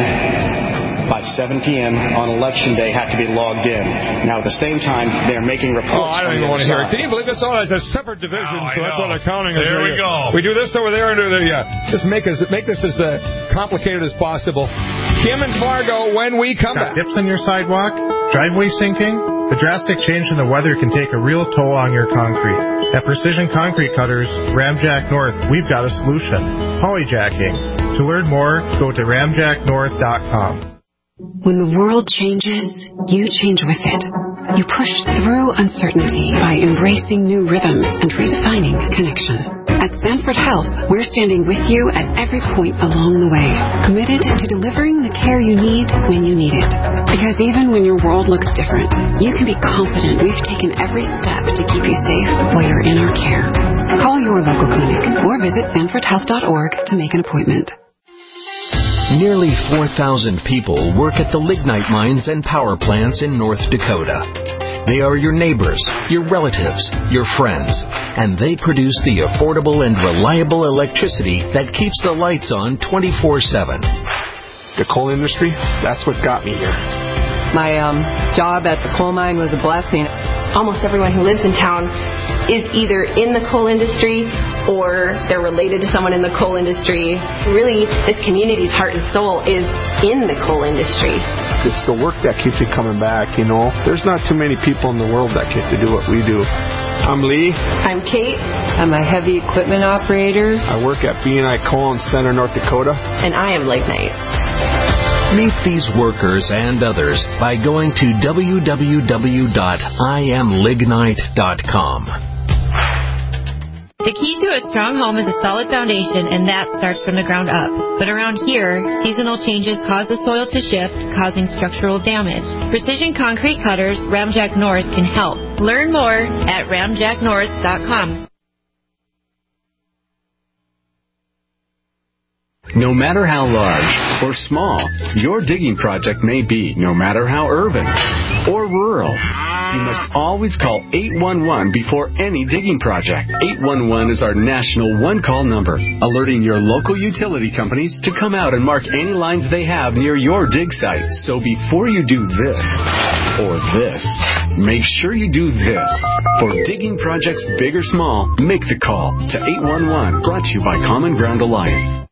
Speaker 20: by seven p.m. on Election Day have to be logged in. Now, at the same time, they're making reports.
Speaker 2: Oh, I don't even want to hear it. Can you believe this? Oh, it's a separate division, oh, so that's what accounting is.
Speaker 3: There we go.
Speaker 2: We do this over there and do the, yeah. Just make, us, make this as uh, complicated as possible. Kim and Fargo, when we come
Speaker 22: Got
Speaker 2: back.
Speaker 22: Dips on your sidewalk? Driveway sinking? The drastic change in the weather can take a real toll on your concrete. At Precision Concrete Cutters, Ramjack North, we've got a solution. Polyjacking. To learn more, go to ramjack north dot com.
Speaker 23: When the world changes, you change with it. You push through uncertainty by embracing new rhythms and redefining connection. At Sanford Health, we're standing with you at every point along the way, committed to delivering the care you need when you need it. Because even when your world looks different, you can be confident we've taken every step to keep you safe while you're in our care. Call your local clinic or visit sanford health dot org to make an appointment.
Speaker 4: Nearly four thousand people work at the lignite mines and power plants in North Dakota. They are your neighbors, your relatives, your friends, and they produce the affordable and reliable electricity that keeps the lights on twenty-four seven.
Speaker 5: The coal industry, that's what got me here.
Speaker 6: My um, job at the coal mine was a blessing. Almost everyone who lives in town is either in the coal industry or they're related to someone in the coal industry. Really, this community's heart and soul is in the coal industry.
Speaker 5: It's the work that keeps you coming back, you know. There's not too many people in the world that get to do what we do. I'm Lee.
Speaker 6: I'm Kate. I'm a heavy equipment operator.
Speaker 5: I work at B and I Coal in Center, North Dakota.
Speaker 6: And I am Lignite.
Speaker 4: Meet these workers and others by going to w w w dot i am lignite dot com.
Speaker 24: The key to a strong home is a solid foundation, and that starts from the ground up. But around here, seasonal changes cause the soil to shift, causing structural damage. Precision Concrete Cutters, Ramjack North, can help. Learn more at ramjack north dot com.
Speaker 25: No matter how large or small your digging project may be, no matter how urban or rural, you must always call eight one one before any digging project. eight one one is our national one-call number, alerting your local utility companies to come out and mark any lines they have near your dig site. So before you do this or this, make sure you do this. For digging projects big or small, make the call to eight one one, brought to you by Common Ground Alliance.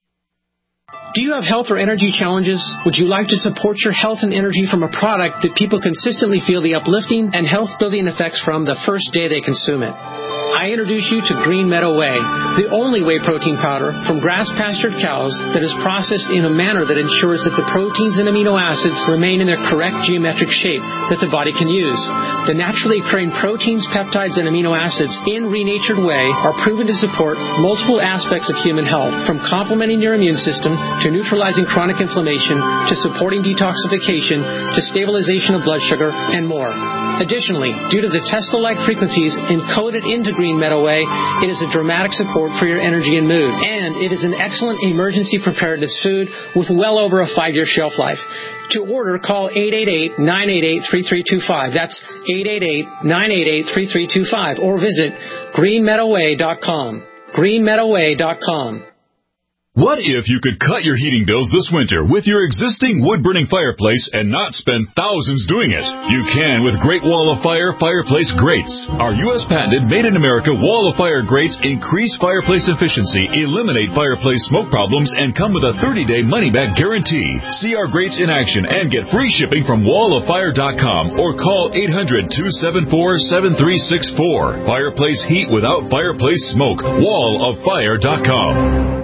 Speaker 26: Do you have health or energy challenges? Would you like to support your health and energy from a product that people consistently feel the uplifting and health-building effects from the first day they consume it? I introduce you to Green Meadow Whey, the only whey protein powder from grass-pastured cows that is processed in a manner that ensures that the proteins and amino acids remain in their correct geometric shape that the body can use. The naturally occurring proteins, peptides, and amino acids in Renatured Whey are proven to support multiple aspects of human health, from complementing your immune system to neutralizing chronic inflammation, to supporting detoxification, to stabilization of blood sugar, and more. Additionally, due to the Tesla-like frequencies encoded into Green Meadow Whey, it is a dramatic support for your energy and mood. And it is an excellent emergency preparedness food with well over a five-year shelf life. To order, call eight eight eight, nine eight eight, three three two five. That's eight eight eight, nine eight eight, three three two five. Or visit green meadow way dot com. green meadow way dot com.
Speaker 27: What if you could cut your heating bills this winter with your existing wood-burning fireplace and not spend thousands doing it? You can with Great Wall of Fire Fireplace Grates. Our U S patented made-in-America Wall of Fire grates increase fireplace efficiency, eliminate fireplace smoke problems, and come with a thirty-day money-back guarantee. See our grates in action and get free shipping from wall of fire dot com or call eight hundred, two seven four, seven three six four. Fireplace heat without fireplace smoke. wall of fire dot com.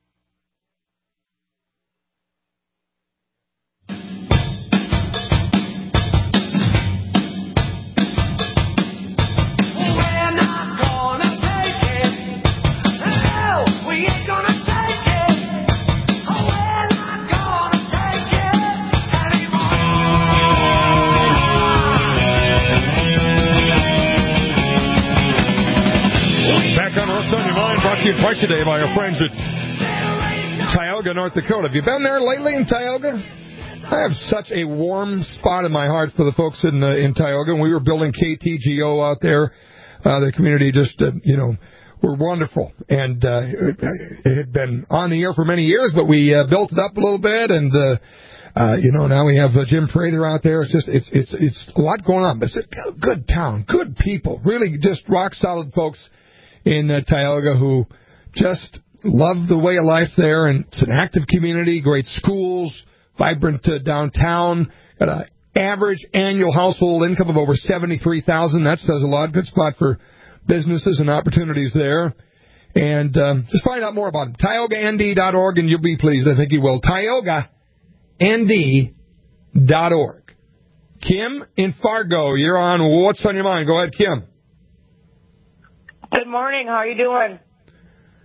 Speaker 2: Twice a day by our friends at Tioga, North Dakota. Have you been there lately in Tioga? I have such a warm spot in my heart for the folks in uh, in Tioga. When we were building K T G O out there, uh, the community just, uh, you know, were wonderful. And uh, it, it had been on the air for many years, but we uh, built it up a little bit. And, uh, uh, you know, now we have uh, Jim Prather out there. It's just, it's, it's, it's a lot going on. But it's a good town, good people, really just rock solid folks in uh, Tioga who just love the way of life there, and it's an active community, great schools, vibrant uh, downtown, got an average annual household income of over seventy-three thousand dollars. That says a lot. Good spot for businesses and opportunities there. And um, just find out more about them. Tioga N D dot org, and you'll be pleased. I think you will. Tioga N D dot org. Kim in Fargo, you're on What's on Your Mind? Go ahead, Kim.
Speaker 28: Good morning. How are you doing?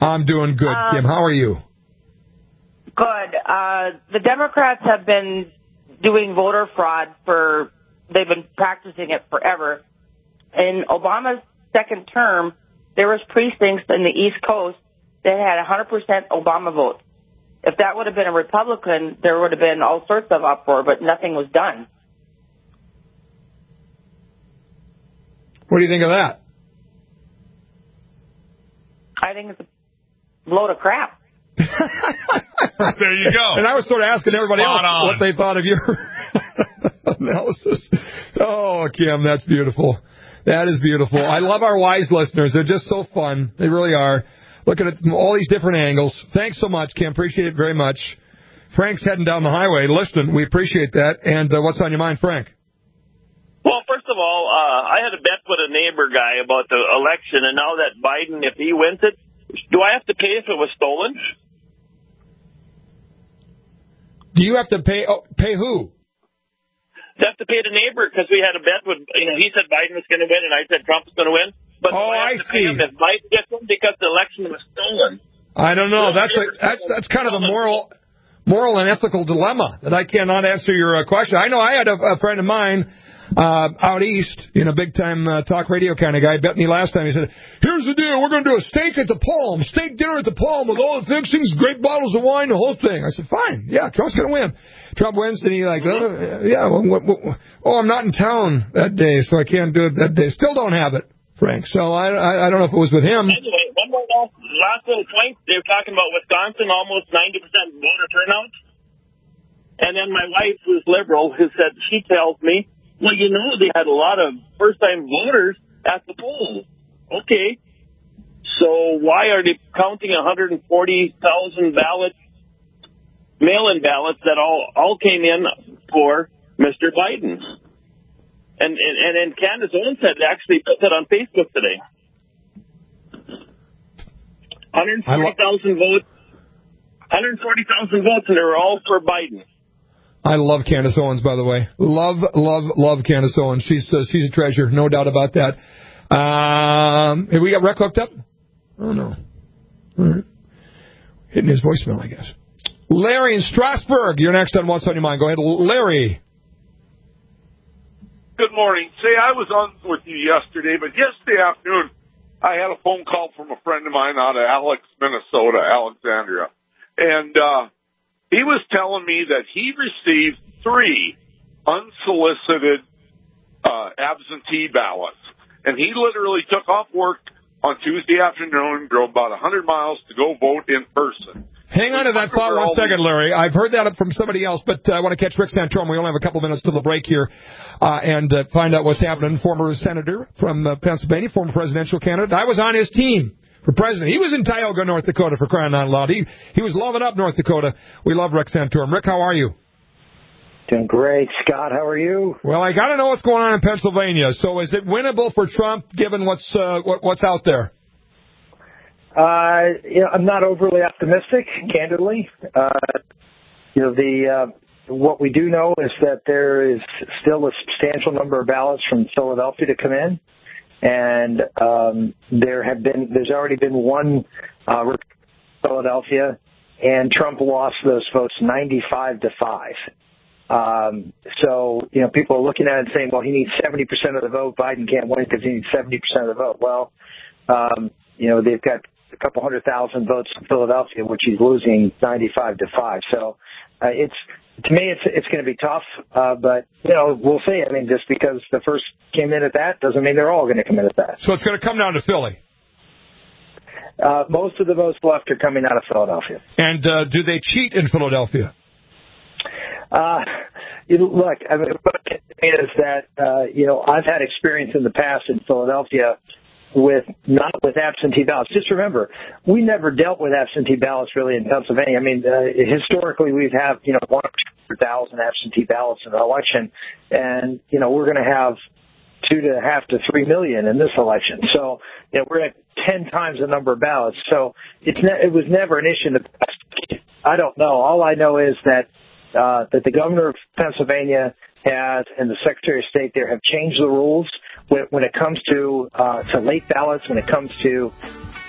Speaker 2: I'm doing good,
Speaker 1: Um,
Speaker 2: Kim. How are you?
Speaker 1: Good. Uh, the Democrats have been doing voter fraud for, they've been practicing it forever. In Obama's second term, there was precincts in the East Coast that had one hundred percent Obama vote. If that would have been a Republican, there would have been all sorts of uproar, but nothing was done.
Speaker 2: What do you think of that?
Speaker 1: I think it's a load of crap.
Speaker 17: There you go.
Speaker 2: And I was sort of asking everybody
Speaker 17: Spot
Speaker 2: else
Speaker 17: on.
Speaker 2: what they thought of your analysis. Oh, Kim, that's beautiful. That is beautiful. I love our wise listeners. They're just so fun. They really are. Looking at all these different angles. Thanks so much, Kim. Appreciate it very much. Frank's heading down the highway. Listen, we appreciate that. And uh, what's on your mind, Frank?
Speaker 19: Well, first of all, uh, I had a bet with a neighbor guy about the election, and now that Biden, if he wins it, do I have to pay if it was stolen?
Speaker 2: Do you have to pay? Oh, pay who?
Speaker 19: I have to pay the neighbor because we had a bet with, you know, he said Biden was going to win, and I said Trump was going to win. But
Speaker 2: oh,
Speaker 19: do I,
Speaker 2: I
Speaker 19: have to
Speaker 2: see.
Speaker 19: pay him if Biden gets him because the election was stolen?
Speaker 2: I don't know. That's a, that's that's kind of a moral, moral and ethical dilemma that I cannot answer your uh, question. I know I had a, a friend of mine uh, out east, you know, big time uh, talk radio kind of guy, bet me last time. He said, "Here's the deal: we're going to do a steak at the Palm, steak dinner at the Palm with all the fixings, great bottles of wine, the whole thing." I said, "Fine, yeah, Trump's going to win." Trump wins, and he like, oh, yeah, well, what, what, oh, I'm not in town that day, so I can't do it that day. Still don't have it, Frank. So I, I, I don't know if it was with him.
Speaker 19: Anyway, one more last, last little point. They were talking about Wisconsin, almost ninety percent voter turnout. And then my wife, who's liberal, who said, she tells me, well, you know, they had a lot of first-time voters at the polls. Okay. So why are they counting one hundred forty thousand ballots, mail-in ballots that all, all came in for Mister Biden? And, and, and then Candace Owens had actually put that on Facebook today. one hundred forty thousand votes. one hundred forty thousand votes, and they were all for Biden.
Speaker 2: I love Candace Owens, by the way. Love, love, love Candace Owens. She's uh, she's a treasure, no doubt about that. Um, have we got Rick hooked up? Oh, no. All right. Hitting his voicemail, I guess. Larry in Strasburg, you're next on What's on Your Mind. Go ahead, Larry.
Speaker 7: Good morning. Say, I was on with you yesterday, but yesterday afternoon, I had a phone call from a friend of mine out of Alex, Minnesota, Alexandria. And uh, he was telling me that he received three unsolicited uh, absentee ballots. And he literally took off work on Tuesday afternoon, drove about one hundred miles to go vote in person.
Speaker 2: Hang on to that thought one second, Larry. I've heard that from somebody else, but uh, I want to catch Rick Santorum. We only have a couple minutes till the break here, uh, and uh, find out what's happening. Former senator from uh, Pennsylvania, former presidential candidate. I was on his team for president. He was in Tioga, North Dakota, for crying out loud. He he was loving up North Dakota. We love Rick Santorum. Rick, how are you?
Speaker 8: Doing great. Scott, how are you?
Speaker 2: Well, I got to know what's going on in Pennsylvania. So is it winnable for Trump, given what's uh, what, what's out there?
Speaker 8: Uh, you know, I'm not overly optimistic, candidly. Uh, you know, the uh, what we do know is that there is still a substantial number of ballots from Philadelphia to come in, and um, there have been there's already been one uh, Philadelphia, and Trump lost those votes ninety-five to five. Um, so, you know, people are looking at it and saying, well, he needs seventy percent of the vote. Biden can't win because he needs seventy percent of the vote. Well, um, you know, they've got a couple hundred thousand votes in Philadelphia, which he's losing ninety-five to five. So, uh, it's, to me, it's, it's going to be tough. Uh, but, you know, we'll see. I mean, just because the first came in at that doesn't mean they're all going to come in at that.
Speaker 2: So it's going to come down to Philly.
Speaker 8: Uh, most of the votes left are coming out of Philadelphia.
Speaker 2: And, uh, do they cheat in Philadelphia?
Speaker 8: Uh, you know, look, I mean, what it is that, uh, you know, I've had experience in the past in Philadelphia with, not with absentee ballots. Just remember, we never dealt with absentee ballots really in Pennsylvania. I mean, uh, historically we've had, you know, one hundred thousand absentee ballots in an election, and, you know, we're going to have two to half to three million in this election. So, you know, we're at ten times the number of ballots. So it's ne- it was never an issue in the past. I don't know. All I know is that Uh, that the governor of Pennsylvania has and the Secretary of State there have changed the rules when, when it comes to uh, to late ballots, when it comes to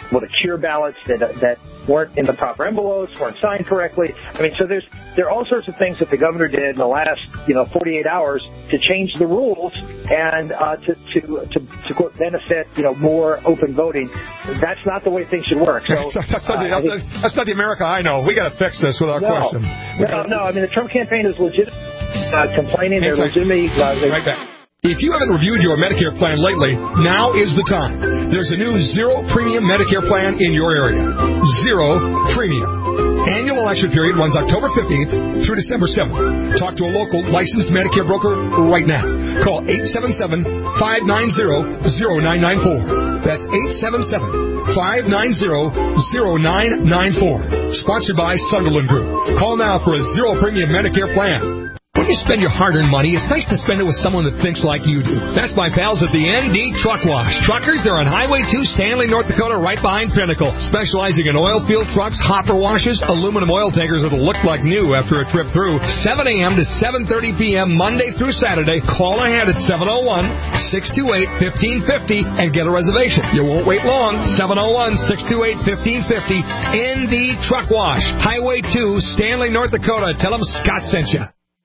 Speaker 8: able to cure ballots that that weren't in the proper envelopes, weren't signed correctly. I mean, so there's there are all sorts of things that the governor did in the last, you know, forty-eight hours to change the rules and uh, to to to to quote, benefit, you know, more open voting. That's not the way things should work. So
Speaker 2: that's, not the,
Speaker 8: uh,
Speaker 2: that's, that's not the America I know. We got to fix this without
Speaker 8: no,
Speaker 2: question.
Speaker 8: No, no. I mean, the Trump campaign is legit. Uh, complaining, they're legitimately. Uh, they,
Speaker 2: right back. If you haven't reviewed your Medicare plan lately, now is the time. There's a new zero premium Medicare plan in your area. Zero premium. Annual election period runs October fifteenth through December seventh. Talk to a local licensed Medicare broker right now. Call eight seven seven, five nine zero, zero nine nine four. That's eight seven seven, five nine zero, zero nine nine four. Sponsored by Sunderland Group. Call now for a zero premium Medicare plan. When you spend your hard-earned money, it's nice to spend it with someone that thinks like you do. That's my pals at the N D Truck Wash. Truckers, they're on Highway two, Stanley, North Dakota, right behind Pinnacle. Specializing in oil field trucks, hopper washes, aluminum oil tankers that'll look like new after a trip through. seven a.m. to seven thirty p.m. Monday through Saturday. Call ahead at seven oh one, six two eight, one five five oh and get a reservation. You won't wait long. seven oh one, six two eight, one five five oh. N D Truck Wash. Highway two, Stanley, North Dakota. Tell them Scott sent you.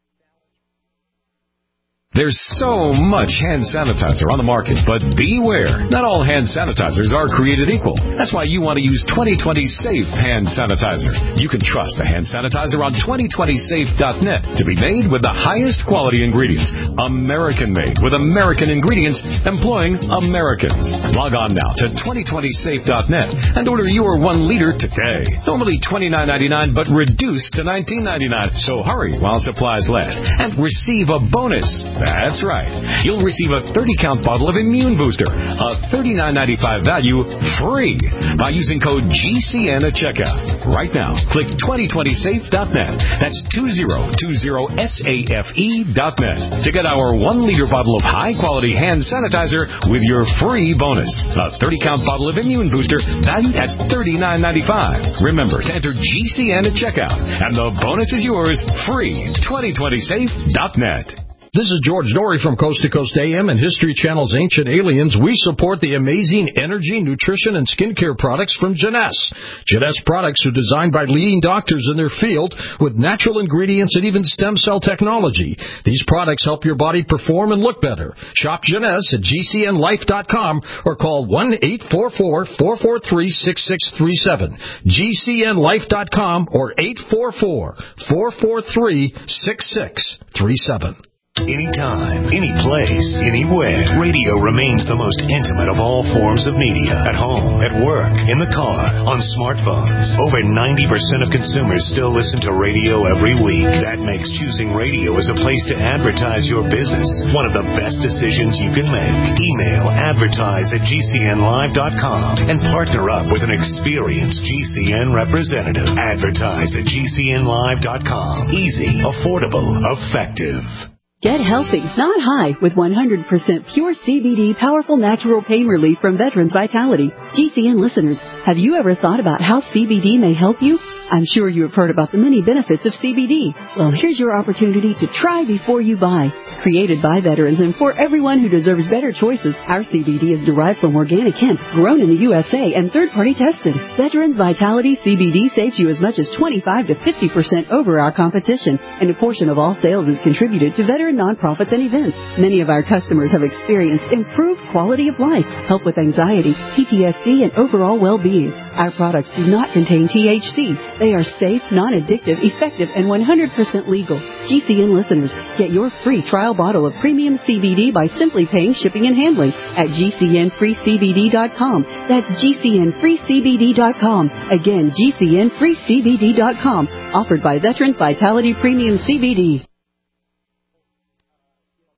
Speaker 10: There's so much hand sanitizer on the market, but beware. Not all hand sanitizers are created equal. That's why you want to use twenty twenty Safe Hand Sanitizer. You can trust the hand sanitizer on twenty twenty safe dot net to be made with the highest quality ingredients. American-made with American ingredients employing Americans. Log on now to twenty twenty safe dot net and order your one liter today. Normally twenty-nine ninety-nine, but reduced to nineteen ninety-nine. So hurry while supplies last and receive a bonus. That's right. You'll receive a thirty count bottle of Immune Booster, a thirty-nine ninety-five value, free by using code G C N at checkout. Right now, click twenty twenty safe dot net. That's twenty twenty safe dot net to get our one liter bottle of high-quality hand sanitizer with your free bonus. A thirty count bottle of Immune Booster valued at thirty-nine ninety-five. Remember to enter G C N at checkout, and the bonus is yours free. twenty twenty safe dot net.
Speaker 11: This is George Norrie from Coast to Coast A M and History Channel's Ancient Aliens. We support the amazing energy, nutrition, and skincare products from Jeunesse. Jeunesse products are designed by leading doctors in their field with natural ingredients and even stem cell technology. These products help your body perform and look better. Shop Jeunesse at G C N life dot com or call one eight four four, four four three, six six three seven. G C N life dot com or eight four four, four four three, six six three seven.
Speaker 12: Anytime, any place, anywhere, radio remains the most intimate of all forms of media. At home, at work, in the car, on smartphones. Over ninety percent of consumers still listen to radio every week. That makes choosing radio as a place to advertise your business one of the best decisions you can make. Email advertise at G C N live dot com and partner up with an experienced G C N representative. Advertise at G C N live dot com. Easy, affordable, effective.
Speaker 13: Get healthy, not high, with one hundred percent pure C B D powerful natural pain relief from Veterans Vitality. G C N listeners, have you ever thought about how C B D may help you? I'm sure you have heard about the many benefits of C B D. Well, here's your opportunity to try before you buy. Created by veterans and for everyone who deserves better choices, our C B D is derived from organic hemp, grown in the U S A and third-party tested. Veterans Vitality C B D saves you as much as twenty-five to fifty percent over our competition, and a portion of all sales is contributed to veteran nonprofits and events. Many of our customers have experienced improved quality of life, help with anxiety, P T S D, and overall well-being. Our products do not contain T H C. They are safe, non-addictive, effective, and one hundred percent legal. G C N listeners, get your free trial bottle of premium C B D by simply paying shipping and handling at G C N free C B D dot com. That's G C N free C B D dot com. Again, G C N free C B D dot com. Offered by Veterans Vitality Premium C B D.